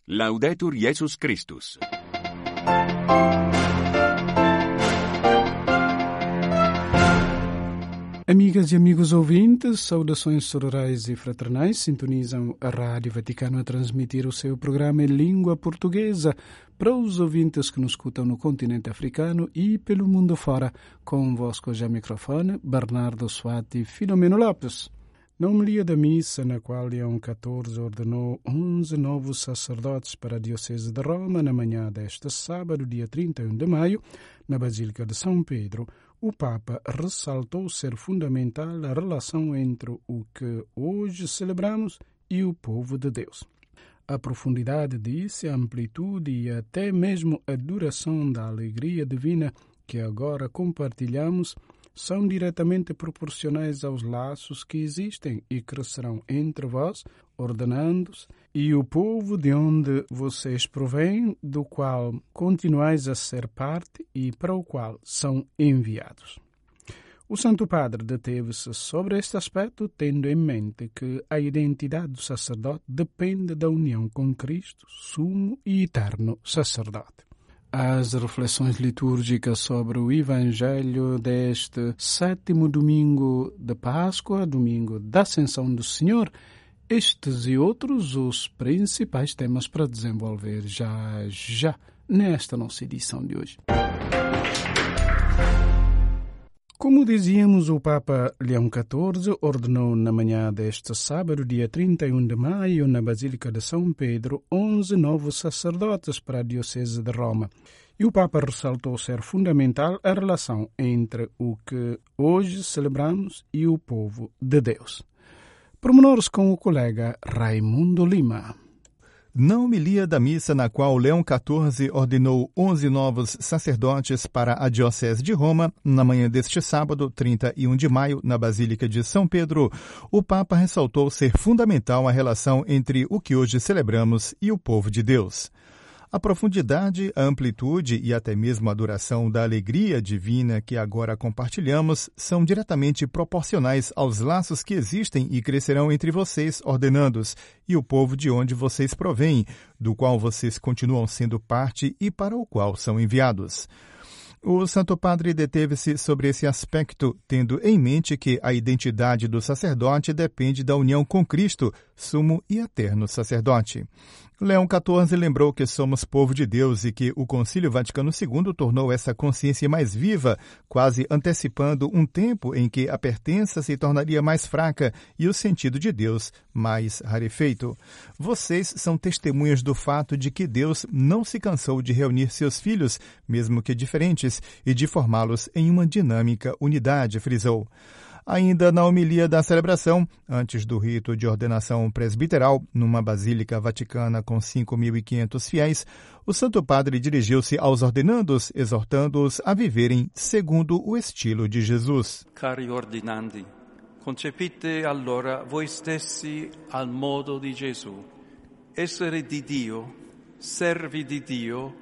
Laudetur Jesus Christus. Amigas e amigos ouvintes, saudações sororais e fraternais, sintonizam a Rádio Vaticano a transmitir o seu programa em língua portuguesa para os ouvintes que nos escutam no continente africano e pelo mundo fora. Convosco já microfone, Bernardo Suati Filomeno Lopes. Na homilia da missa, na qual Leão XIV ordenou 11 novos sacerdotes para a Diocese de Roma, na manhã deste sábado, dia 31 de maio, na Basílica de São Pedro, o Papa ressaltou ser fundamental a relação entre o que hoje celebramos e o povo de Deus. A profundidade disso, a amplitude e até mesmo a duração da alegria divina que agora compartilhamos são diretamente proporcionais aos laços que existem e crescerão entre vós, ordenandos, e o povo de onde vocês provêm, do qual continuais a ser parte e para o qual são enviados. O Santo Padre deteve-se sobre este aspecto, tendo em mente que a identidade do sacerdote depende da união com Cristo, sumo e eterno sacerdote. As reflexões litúrgicas sobre o Evangelho deste 7º domingo de Páscoa, domingo da Ascensão do Senhor, estes e outros os principais temas para desenvolver já nesta nossa edição de hoje. Como dizíamos, o Papa Leão XIV ordenou na manhã deste sábado, dia 31 de maio, na Basílica de São Pedro, 11 novos sacerdotes para a Diocese de Roma. E o Papa ressaltou ser fundamental a relação entre o que hoje celebramos e o povo de Deus. Pormenores com o colega Raimundo Lima. Na homilia da missa na qual Leão XIV ordenou 11 novos sacerdotes para a Diocese de Roma, na manhã deste sábado, 31 de maio, na Basílica de São Pedro, o Papa ressaltou ser fundamental a relação entre o que hoje celebramos e o povo de Deus. A profundidade, a amplitude e até mesmo a duração da alegria divina que agora compartilhamos são diretamente proporcionais aos laços que existem e crescerão entre vocês, ordenandos, e o povo de onde vocês provêm, do qual vocês continuam sendo parte e para o qual são enviados. O Santo Padre deteve-se sobre esse aspecto, tendo em mente que a identidade do sacerdote depende da união com Cristo, sumo e eterno sacerdote. Leão XIV lembrou que somos povo de Deus e que o Concílio Vaticano II tornou essa consciência mais viva, quase antecipando um tempo em que a pertença se tornaria mais fraca e o sentido de Deus mais rarefeito. Vocês são testemunhas do fato de que Deus não se cansou de reunir seus filhos, mesmo que diferentes, e de formá-los em uma dinâmica unidade, frisou. Ainda na homilia da celebração, antes do rito de ordenação presbiteral, numa basílica vaticana com 5.500 fiéis, o Santo Padre dirigiu-se aos ordenandos, exortando-os a viverem segundo o estilo de Jesus. Cari ordinandi, concepite allora voi stessi al modo di Gesù, essere di Dio, servi di Dio,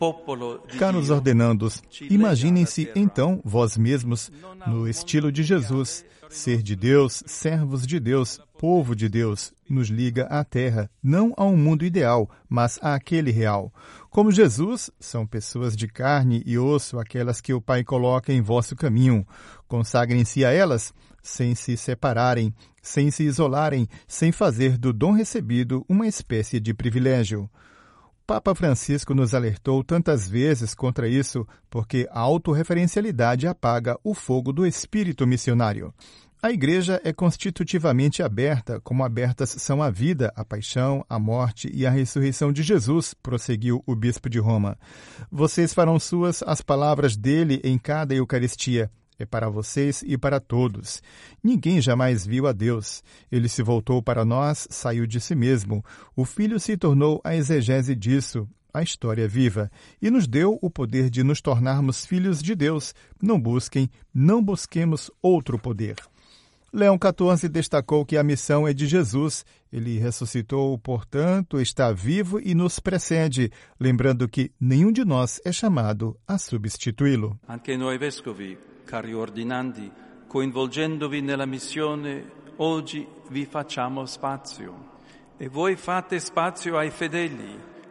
Caros ordenandos, imaginem-se então vós mesmos no estilo de Jesus. Ser de Deus, servos de Deus, povo de Deus, nos liga à terra, não a um mundo ideal, mas àquele real. Como Jesus, são pessoas de carne e osso aquelas que o Pai coloca em vosso caminho. Consagrem-se a elas, sem se separarem, sem se isolarem, sem fazer do dom recebido uma espécie de privilégio. Papa Francisco nos alertou tantas vezes contra isso, porque a autorreferencialidade apaga o fogo do espírito missionário. A Igreja é constitutivamente aberta, como abertas são a vida, a paixão, a morte e a ressurreição de Jesus, prosseguiu o bispo de Roma. Vocês farão suas as palavras dele em cada Eucaristia. É para vocês e para todos. Ninguém jamais viu a Deus. Ele se voltou para nós, saiu de si mesmo. O Filho se tornou a exegese disso, a história viva, e nos deu o poder de nos tornarmos filhos de Deus. Não busquemos outro poder. Leão XIV destacou que a missão é de Jesus. Ele ressuscitou, portanto, está vivo e nos precede, lembrando que nenhum de nós é chamado a substituí-lo. Anche noi vescovi, cari ordinandi, coinvolgendovi nella missione, oggi vi facciamo spazio. E voi fate spazio ai fedeli,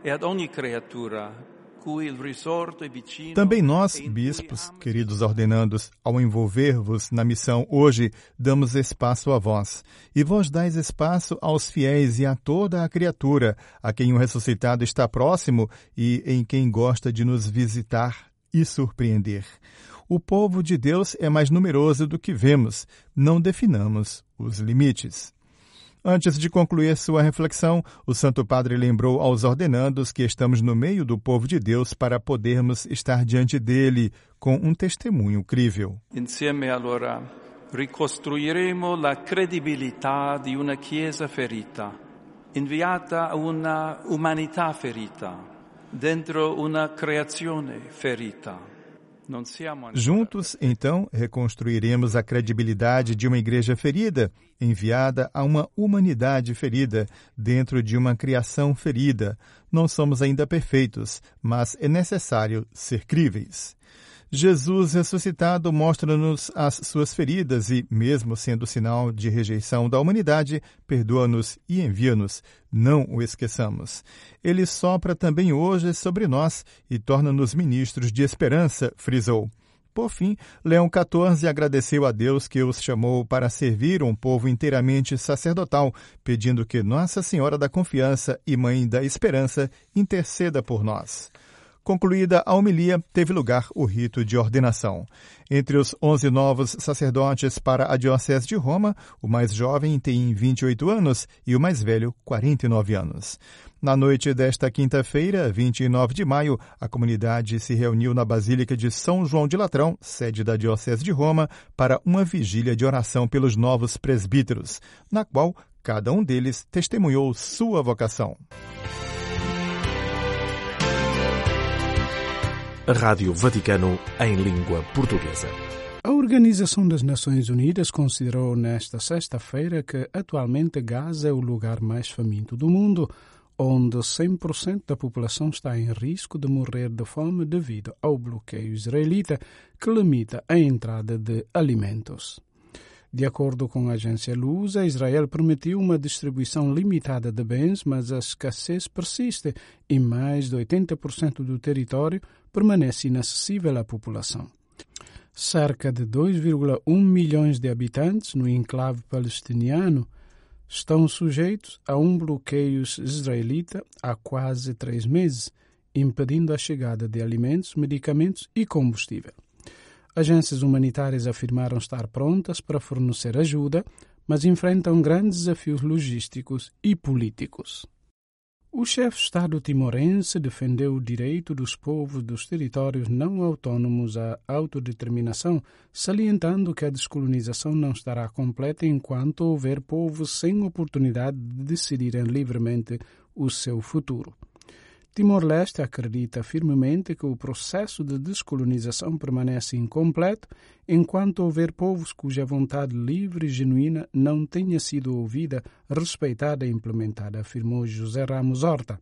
e ad ogni creatura cui il risorto è vicino. Também nós, bispos, queridos ordenandos, ao envolver-vos na missão hoje, damos espaço a vós. E vós dais espaço aos fiéis e a toda a criatura, a quem o ressuscitado está próximo e em quem gosta de nos visitar e surpreender. O povo de Deus é mais numeroso do que vemos. Não definamos os limites. Antes de concluir sua reflexão, o Santo Padre lembrou aos ordenandos que estamos no meio do povo de Deus para podermos estar diante dele com um testemunho crível. Insieme allora ricostruiremo la credibilità di una Chiesa ferita, inviata a una umanità ferita, dentro una creazione ferita. Juntos, então, reconstruiremos a credibilidade de uma igreja ferida, enviada a uma humanidade ferida, dentro de uma criação ferida. Não somos ainda perfeitos, mas é necessário ser críveis. Jesus ressuscitado mostra-nos as suas feridas e, mesmo sendo sinal de rejeição da humanidade, perdoa-nos e envia-nos. Não o esqueçamos. Ele sopra também hoje sobre nós e torna-nos ministros de esperança, frisou. Por fim, Leão XIV agradeceu a Deus que os chamou para servir um povo inteiramente sacerdotal, pedindo que Nossa Senhora da Confiança e Mãe da Esperança interceda por nós. Concluída a homilia, teve lugar o rito de ordenação. Entre os 11 novos sacerdotes para a Diocese de Roma, o mais jovem tem 28 anos e o mais velho 49 anos. Na noite desta quinta-feira, 29 de maio, a comunidade se reuniu na Basílica de São João de Latrão, sede da Diocese de Roma, para uma vigília de oração pelos novos presbíteros, na qual cada um deles testemunhou sua vocação. A Rádio Vaticano em língua portuguesa. A Organização das Nações Unidas considerou nesta sexta-feira que atualmente Gaza é o lugar mais faminto do mundo, onde 100% da população está em risco de morrer de fome devido ao bloqueio israelita que limita a entrada de alimentos. De acordo com a agência Lusa, Israel permitiu uma distribuição limitada de bens, mas a escassez persiste e mais de 80% do território permanece inacessível à população. Cerca de 2,1 milhões de habitantes no enclave palestiniano estão sujeitos a um bloqueio israelita há quase 3 meses, impedindo a chegada de alimentos, medicamentos e combustível. Agências humanitárias afirmaram estar prontas para fornecer ajuda, mas enfrentam grandes desafios logísticos e políticos. O chefe de Estado timorense defendeu o direito dos povos dos territórios não autônomos à autodeterminação, salientando que a descolonização não estará completa enquanto houver povos sem oportunidade de decidirem livremente o seu futuro. Timor-Leste acredita firmemente que o processo de descolonização permanece incompleto enquanto houver povos cuja vontade livre e genuína não tenha sido ouvida, respeitada e implementada, afirmou José Ramos Horta,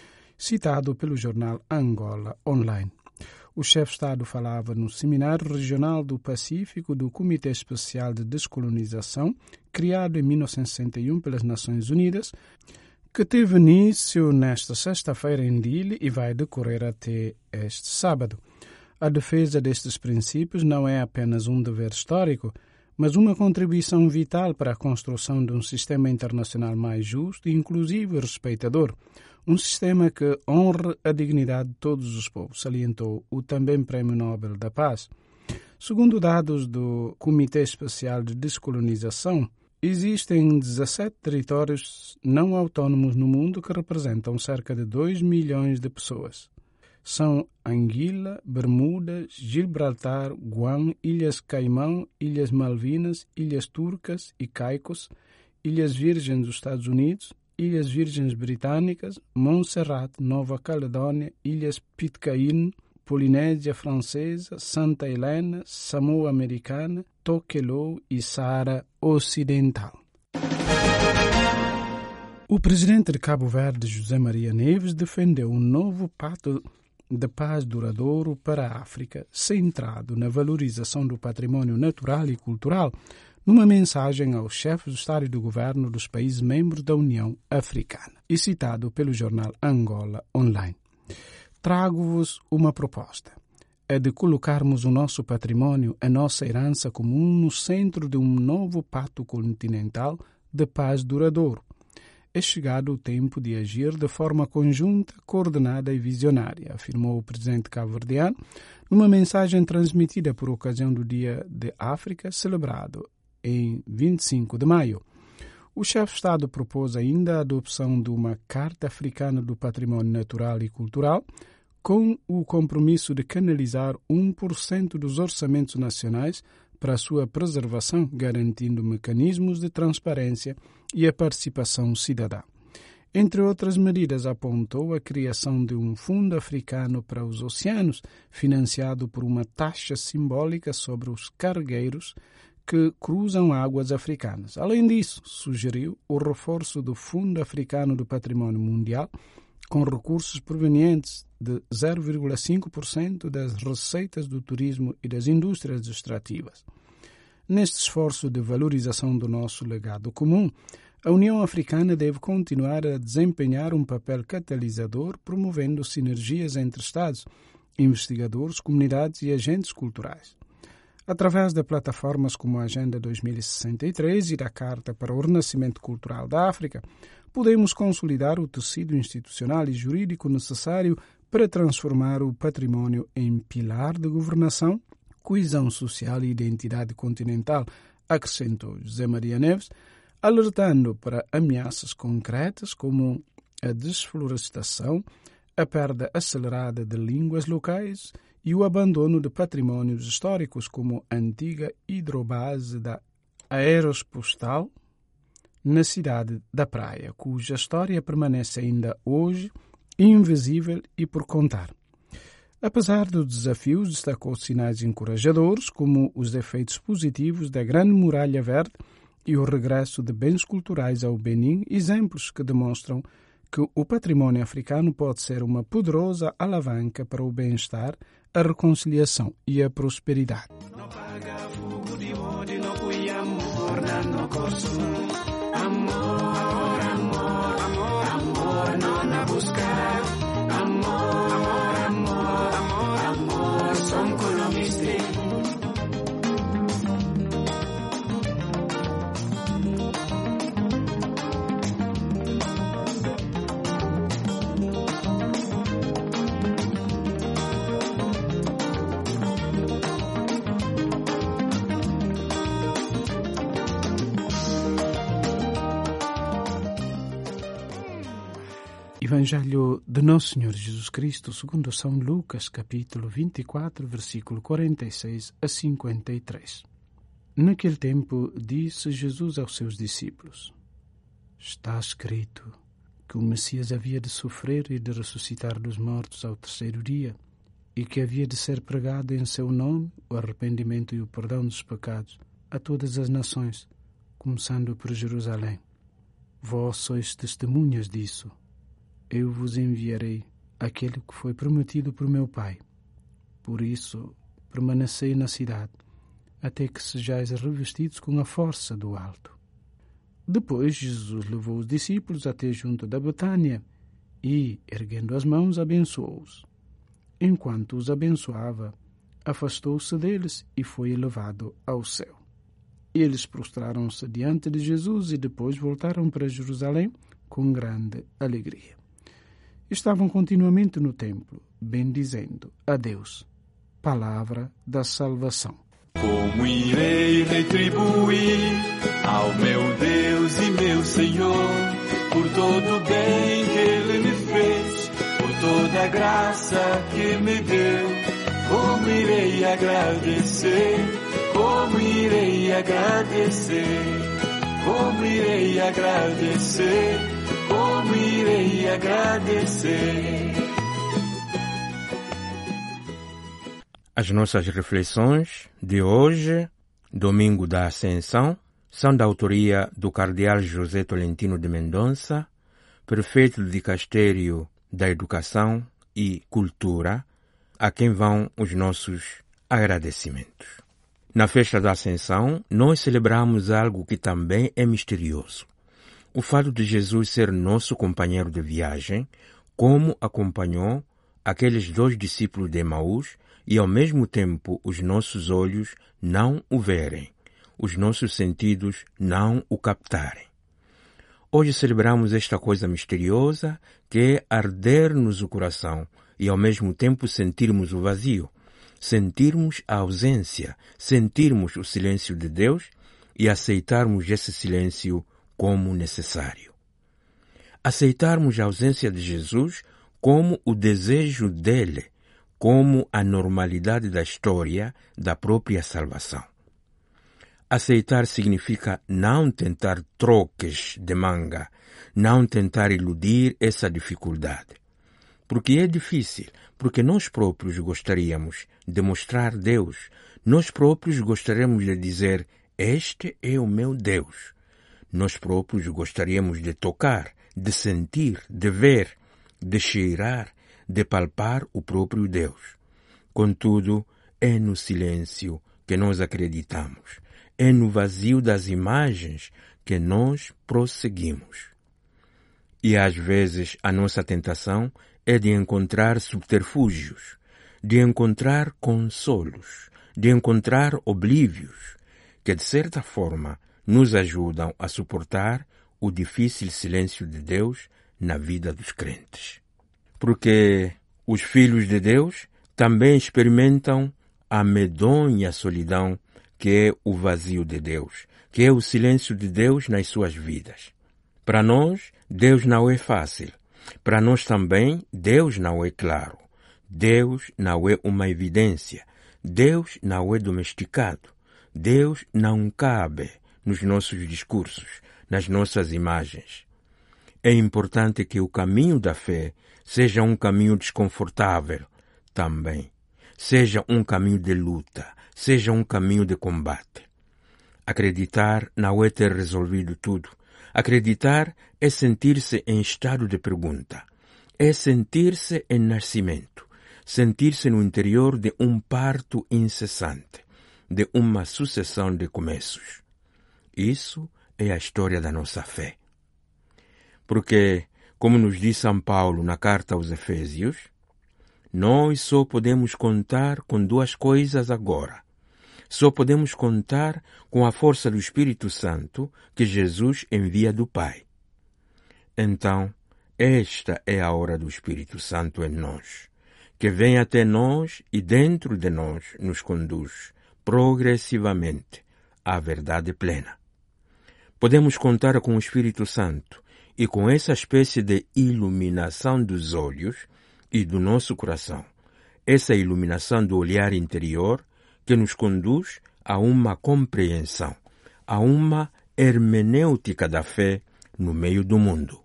citado pelo jornal Angola Online. O chefe de Estado falava no Seminário Regional do Pacífico do Comitê Especial de Descolonização, criado em 1961 pelas Nações Unidas, que teve início nesta sexta-feira em Dili e vai decorrer até este sábado. A defesa destes princípios não é apenas um dever histórico, mas uma contribuição vital para a construção de um sistema internacional mais justo, inclusivo e respeitador. Um sistema que honre a dignidade de todos os povos, salientou o também Prémio Nobel da Paz. Segundo dados do Comitê Especial de Descolonização, existem 17 territórios não autônomos no mundo que representam cerca de 2 milhões de pessoas. São Anguila, Bermudas, Gibraltar, Guam, Ilhas Caimão, Ilhas Malvinas, Ilhas Turcas e Caicos, Ilhas Virgens dos Estados Unidos, Ilhas Virgens Britânicas, Montserrat, Nova Caledônia, Ilhas Pitcairn, Polinésia Francesa, Santa Helena, Samoa Americana, Tokelau e Saara Ocidental. O presidente de Cabo Verde, José Maria Neves, defendeu um novo pacto de paz duradouro para a África, centrado na valorização do patrimônio natural e cultural, numa mensagem aos chefes do Estado e do Governo dos países membros da União Africana, e citado pelo jornal Angola Online. Trago-vos uma proposta. É de colocarmos o nosso patrimônio, a nossa herança comum, no centro de um novo pacto continental de paz duradouro. É chegado o tempo de agir de forma conjunta, coordenada e visionária, afirmou o presidente cabo-verdiano numa mensagem transmitida por ocasião do Dia de África, celebrado em 25 de maio. O chefe de Estado propôs ainda a adopção de uma Carta Africana do Património Natural e Cultural, com o compromisso de canalizar 1% dos orçamentos nacionais para a sua preservação, garantindo mecanismos de transparência e a participação cidadã. Entre outras medidas, apontou a criação de um fundo africano para os oceanos, financiado por uma taxa simbólica sobre os cargueiros que cruzam águas africanas. Além disso, sugeriu o reforço do Fundo Africano do Património Mundial, com recursos provenientes de 0,5% das receitas do turismo e das indústrias extrativas. Neste esforço de valorização do nosso legado comum, a União Africana deve continuar a desempenhar um papel catalisador, promovendo sinergias entre Estados, investigadores, comunidades e agentes culturais. Através de plataformas como a Agenda 2063 e da Carta para o Renascimento Cultural da África, podemos consolidar o tecido institucional e jurídico necessário para transformar o património em pilar de governação, coesão social e identidade continental, acrescentou José Maria Neves, alertando para ameaças concretas como a desflorestação, a perda acelerada de línguas locais e o abandono de patrimónios históricos como a antiga hidrobase da Aeropostal na cidade da Praia, cuja história permanece ainda hoje invisível e por contar. Apesar dos desafios, destacou sinais encorajadores, como os efeitos positivos da Grande Muralha Verde e o regresso de bens culturais ao Benin, exemplos que demonstram que o património africano pode ser uma poderosa alavanca para o bem-estar, a reconciliação e a prosperidade. Evangelho de Nosso Senhor Jesus Cristo, segundo São Lucas, capítulo 24, versículo 46 a 53. Naquele tempo, disse Jesus aos seus discípulos: Está escrito que o Messias havia de sofrer e de ressuscitar dos mortos ao terceiro dia, e que havia de ser pregado em seu nome o arrependimento e o perdão dos pecados a todas as nações, começando por Jerusalém. Vós sois testemunhas disso. Eu vos enviarei aquele que foi prometido por meu Pai. Por isso, permanecei na cidade, até que sejais revestidos com a força do alto. Depois, Jesus levou os discípulos até junto da Betânia e, erguendo as mãos, abençoou-os. Enquanto os abençoava, afastou-se deles e foi elevado ao céu. Eles prostraram-se diante de Jesus e depois voltaram para Jerusalém com grande alegria. Estavam continuamente no templo, bendizendo a Deus. Palavra da salvação. Como irei retribuir ao meu Deus e meu Senhor por todo o bem que Ele me fez, por toda a graça que me deu? Como irei agradecer? Como irei agradecer? Como irei agradecer? Como irei agradecer? As nossas reflexões de hoje, domingo da Ascensão, são da autoria do cardeal José Tolentino de Mendonça, prefeito do Dicastério da Educação e Cultura, a quem vão os nossos agradecimentos. Na festa da Ascensão, nós celebramos algo que também é misterioso. O fato de Jesus ser nosso companheiro de viagem, como acompanhou aqueles 2 discípulos de Emaús e ao mesmo tempo os nossos olhos não o verem, os nossos sentidos não o captarem. Hoje celebramos esta coisa misteriosa que é arder-nos o coração e ao mesmo tempo sentirmos o vazio, sentirmos a ausência, sentirmos o silêncio de Deus e aceitarmos esse silêncio como necessário. Aceitarmos a ausência de Jesus como o desejo dele, como a normalidade da história da própria salvação. Aceitar significa não tentar troques de manga, não tentar iludir essa dificuldade. Porque é difícil, porque nós próprios gostaríamos de mostrar Deus, nós próprios gostaríamos de dizer, este é o meu Deus. Nós próprios gostaríamos de tocar, de sentir, de ver, de cheirar, de palpar o próprio Deus. Contudo, é no silêncio que nós acreditamos. É no vazio das imagens que nós prosseguimos. E às vezes a nossa tentação é de encontrar subterfúgios, de encontrar consolos, de encontrar oblívios, que de certa forma nos ajudam a suportar o difícil silêncio de Deus na vida dos crentes. Porque os filhos de Deus também experimentam a medonha solidão que é o vazio de Deus, que é o silêncio de Deus nas suas vidas. Para nós, Deus não é fácil. Para nós também, Deus não é claro. Deus não é uma evidência. Deus não é domesticado. Deus não cabe nos nossos discursos, nas nossas imagens. É importante que o caminho da fé seja um caminho desconfortável também. Seja um caminho de luta, seja um caminho de combate. Acreditar não é ter resolvido tudo. Acreditar é sentir-se em estado de pergunta. É sentir-se em nascimento. Sentir-se no interior de um parto incessante, de uma sucessão de começos. Isso é a história da nossa fé. Porque, como nos diz São Paulo na carta aos Efésios, nós só podemos contar com 2 coisas agora. Só podemos contar com a força do Espírito Santo que Jesus envia do Pai. Então, esta é a hora do Espírito Santo em nós, que vem até nós e dentro de nós nos conduz progressivamente à verdade plena. Podemos contar com o Espírito Santo e com essa espécie de iluminação dos olhos e do nosso coração, essa iluminação do olhar interior que nos conduz a uma compreensão, a uma hermenêutica da fé no meio do mundo.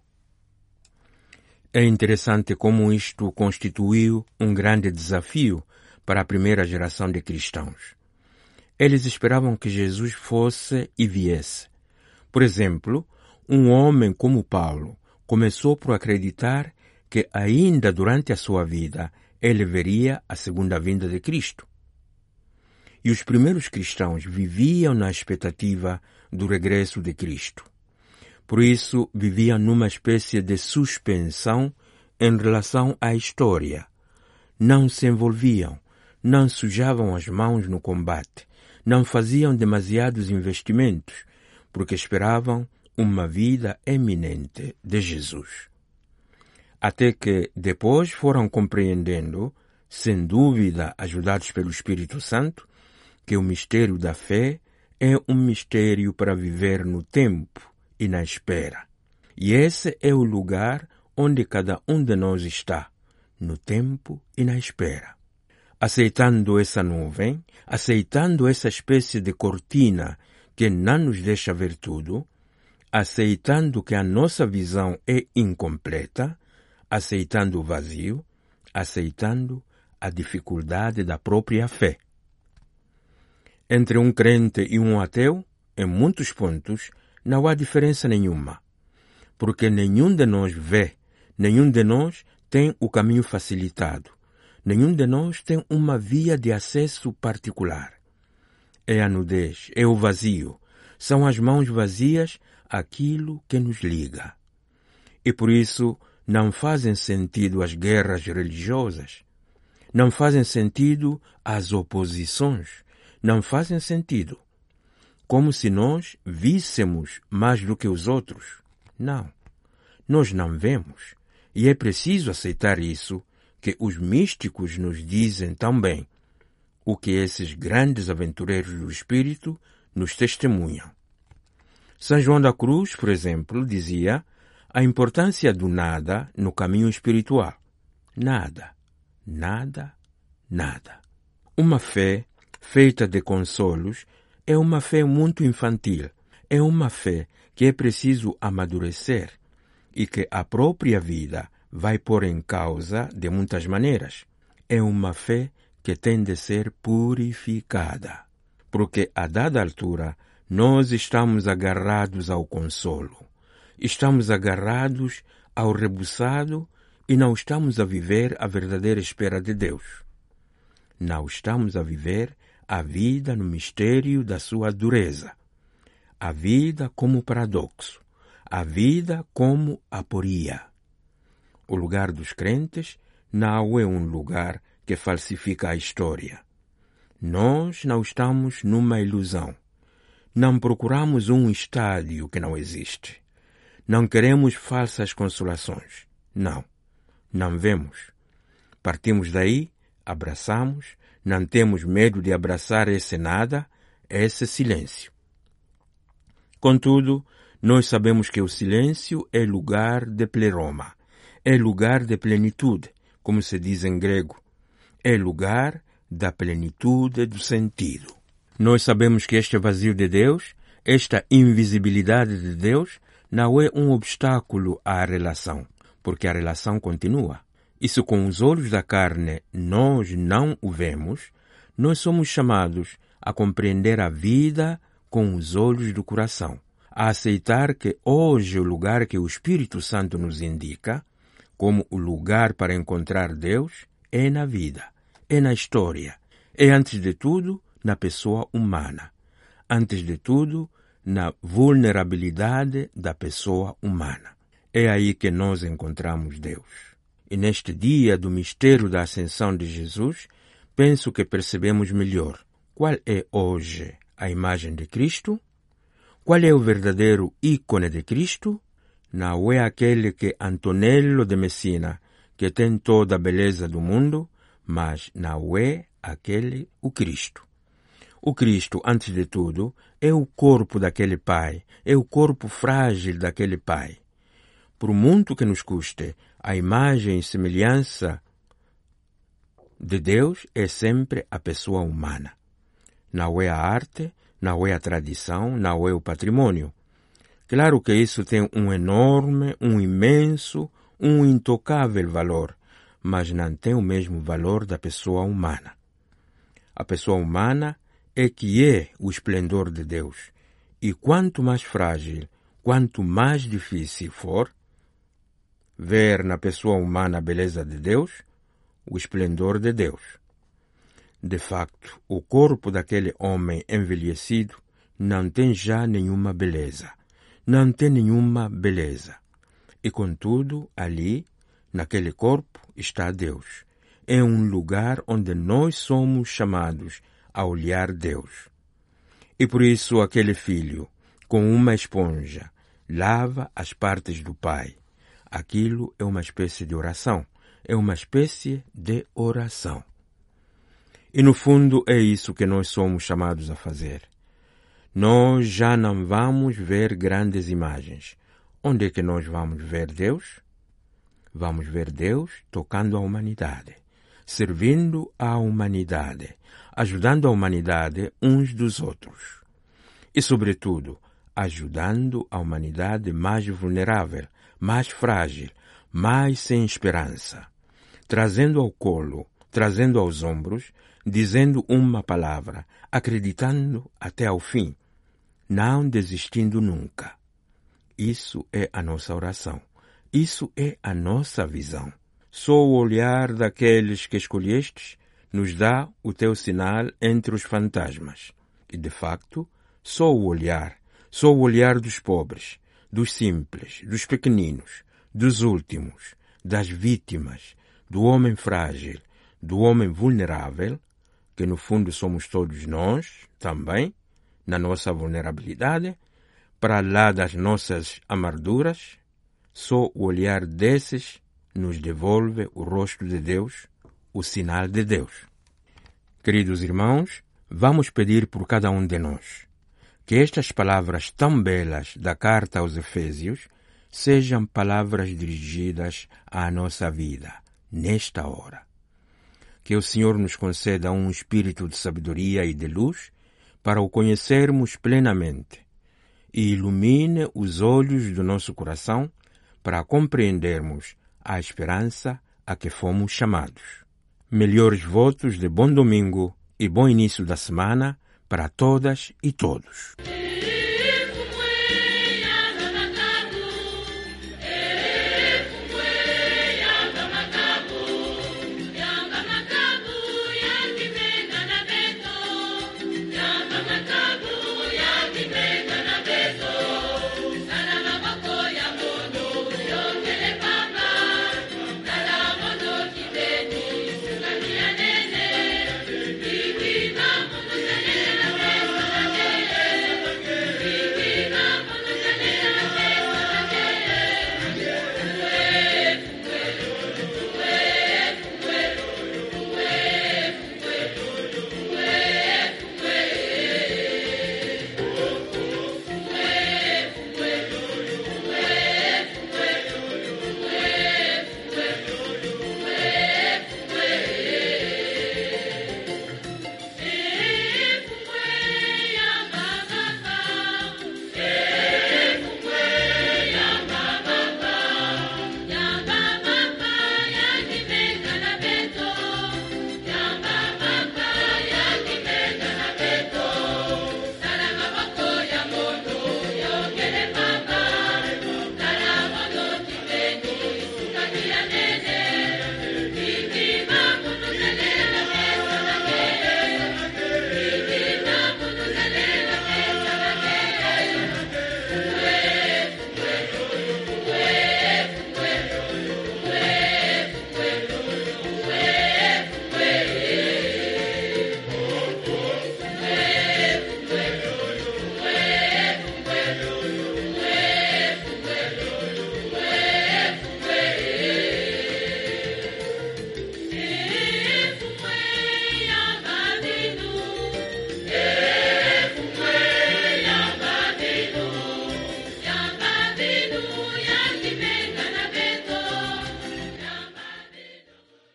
É interessante como isto constituiu um grande desafio para a primeira geração de cristãos. Eles esperavam que Jesus fosse e viesse. Por exemplo, um homem como Paulo começou por acreditar que ainda durante a sua vida ele veria a segunda vinda de Cristo. E os primeiros cristãos viviam na expectativa do regresso de Cristo. Por isso, viviam numa espécie de suspensão em relação à história. Não se envolviam, não sujavam as mãos no combate, não faziam demasiados investimentos, porque esperavam uma vida eminente de Jesus. Até que depois foram compreendendo, sem dúvida ajudados pelo Espírito Santo, que o mistério da fé é um mistério para viver no tempo e na espera. E esse é o lugar onde cada um de nós está, no tempo e na espera. Aceitando essa nuvem, aceitando essa espécie de cortina que não nos deixa ver tudo, aceitando que a nossa visão é incompleta, aceitando o vazio, aceitando a dificuldade da própria fé. Entre um crente e um ateu, em muitos pontos, não há diferença nenhuma, porque nenhum de nós vê, nenhum de nós tem o caminho facilitado, nenhum de nós tem uma via de acesso particular. é a nudez, é o vazio. São as mãos vazias aquilo que nos liga. E por isso não fazem sentido as guerras religiosas, não fazem sentido as oposições, não fazem sentido. Como se nós víssemos mais do que os outros. Não, nós não vemos. E é preciso aceitar isso, que os místicos nos dizem também, o que esses grandes aventureiros do Espírito nos testemunham. São João da Cruz, por exemplo, dizia a importância do nada no caminho espiritual. Nada, nada, nada. Uma fé feita de consolos é uma fé muito infantil. É uma fé que é preciso amadurecer e que a própria vida vai pôr em causa de muitas maneiras. É uma fé que tem de ser purificada, porque a dada altura nós estamos agarrados ao consolo, estamos agarrados ao rebuçado e não estamos a viver a verdadeira espera de Deus. Não estamos a viver a vida no mistério da sua dureza, a vida como paradoxo, a vida como aporia. O lugar dos crentes não é um lugar que falsifica a história. Nós não estamos numa ilusão. Não procuramos um estádio que não existe. Não queremos falsas consolações. Não, não vemos. Partimos daí, abraçamos, não temos medo de abraçar esse nada, esse silêncio. Contudo, nós sabemos que o silêncio é lugar de pleroma, é lugar de plenitude, como se diz em grego. É lugar da plenitude do sentido. Nós sabemos que este vazio de Deus, esta invisibilidade de Deus, não é um obstáculo à relação, porque a relação continua. E se com os olhos da carne nós não o vemos, nós somos chamados a compreender a vida com os olhos do coração, a aceitar que hoje o lugar que o Espírito Santo nos indica, como o lugar para encontrar Deus, é na vida, é na história, é antes de tudo na pessoa humana, antes de tudo na vulnerabilidade da pessoa humana. É aí que nós encontramos Deus. E neste dia do mistério da ascensão de Jesus, penso que percebemos melhor qual é hoje a imagem de Cristo, qual é o verdadeiro ícone de Cristo. Não é aquele que Antonello de Messina, que tem toda a beleza do mundo, mas não é aquele o Cristo. O Cristo, antes de tudo, é o corpo daquele Pai, é o corpo frágil daquele Pai. Por muito que nos custe, a imagem e semelhança de Deus é sempre a pessoa humana. Não é a arte, não é a tradição, não é o patrimônio. Claro que isso tem um enorme, um imenso, um intocável valor, mas não tem o mesmo valor da pessoa humana. A pessoa humana é que é o esplendor de Deus, e quanto mais frágil, quanto mais difícil for ver na pessoa humana a beleza de Deus, o esplendor de Deus. De facto, o corpo daquele homem envelhecido não tem já nenhuma beleza. Não tem nenhuma beleza. E contudo, ali, naquele corpo, está Deus. É um lugar onde nós somos chamados a olhar Deus. E por isso aquele filho, com uma esponja, lava as partes do pai. Aquilo é uma espécie de oração. É uma espécie de oração. E no fundo é isso que nós somos chamados a fazer. Nós já não vamos ver grandes imagens. Onde é que nós vamos ver Deus? Vamos ver Deus tocando a humanidade, servindo a humanidade, ajudando a humanidade uns dos outros. E, sobretudo, ajudando a humanidade mais vulnerável, mais frágil, mais sem esperança. Trazendo ao colo, trazendo aos ombros, dizendo uma palavra, acreditando até ao fim, não desistindo nunca. Isso é a nossa oração. Isso é a nossa visão. Só o olhar daqueles que escolhestes nos dá o teu sinal entre os fantasmas. E, de facto, só o olhar dos pobres, dos simples, dos pequeninos, dos últimos, das vítimas, do homem frágil, do homem vulnerável, que no fundo somos todos nós, também, na nossa vulnerabilidade, para lá das nossas amarguras, só o olhar desses nos devolve o rosto de Deus, o sinal de Deus. Queridos irmãos, vamos pedir por cada um de nós que estas palavras tão belas da carta aos Efésios sejam palavras dirigidas à nossa vida, nesta hora. Que o Senhor nos conceda um espírito de sabedoria e de luz para o conhecermos plenamente e ilumine os olhos do nosso coração para compreendermos a esperança a que fomos chamados. Melhores votos de bom domingo e bom início da semana para todas e todos.